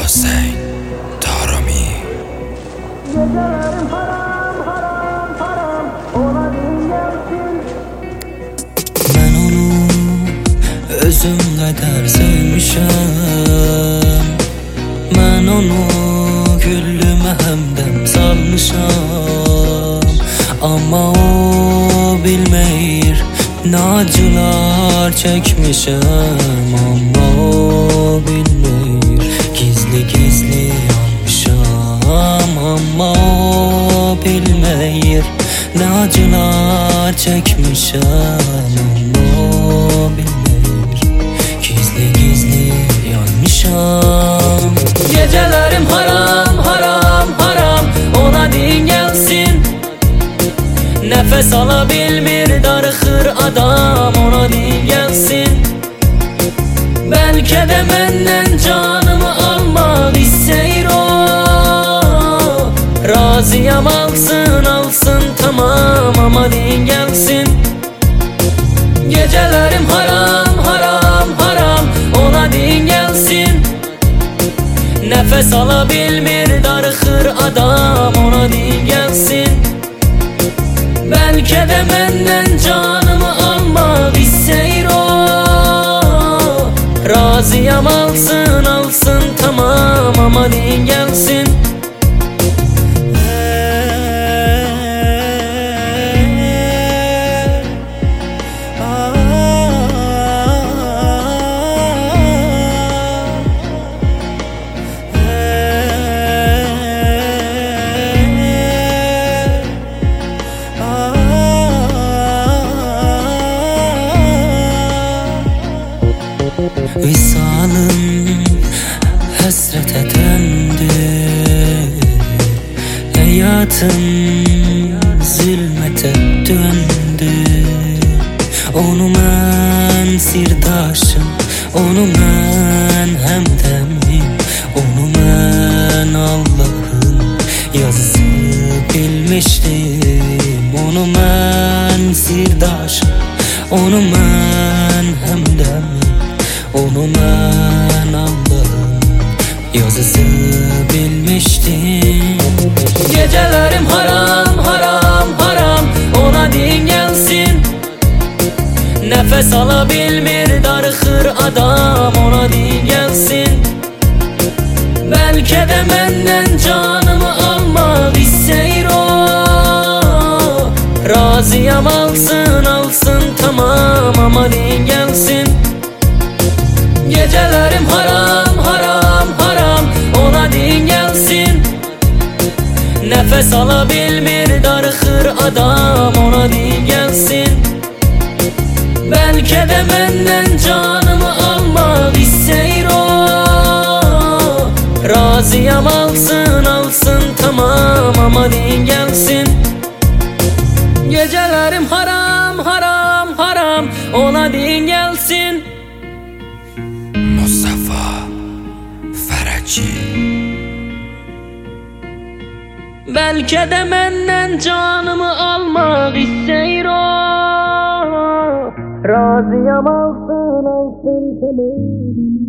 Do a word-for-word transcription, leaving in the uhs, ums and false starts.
Hüseyin Tarami. Gecelerim haram haram haram, ona din gelsin. Ben onu özüm kadar sevmişəm. Ben onu güllümə həmdəm salmışam. Amma o bilməyir nə acılar çəkmişəm. Amma o bilməyir gizli gizli yanmışam. Amma o bilməyir nə acılar çəkmişəm. Amma o bilməyir gizli gizli yanmışam. Gecelerim haram haram haram, ona din gelsin. Nefes alabilmir darıxır adam, ona din gelsin. Belki de menden canımı almak isteyir o. Razıyam alsın alsın tamam, ama din gelsin. Gecelerim haram haram haram, ona din gelsin. Nefes alabilmir darıxır adam, ona din gelsin. Belki de menden canımı almak isteyir o. Razıyam alsın alsın tamam, ama din gelsin. Visalım hasrete döndü, hayatım zulmete döndü. Onu mən sirdaşım, onu mən həmdəmim, onu mən Allah'ın yazısı bilmiştim. Onu mən sirdaşım, onu mən həmdəmim, onu mən Allah'ın yazısı bilmiştim. Gecelerim haram haram haram, ona din gelsin. Nefes alabilmir darıxır adam, ona din gelsin. Belki de menden canımı almak isteyir o. Razıyam alsın alsın tamam, ama din gelsin. Gecelerim haram haram haram, ona din gelsin. Nefes alabilmir darıxır adam, ona din gelsin. Belki de menden canımı almak isteyir o. Razıyam alsın alsın tamam, ama din gelsin. Gecelerim haram haram haram, ona din gelsin. Mustafa Faraci. Belki de menden canımı almak isteyir o. Razıyam alsın alsın tamam.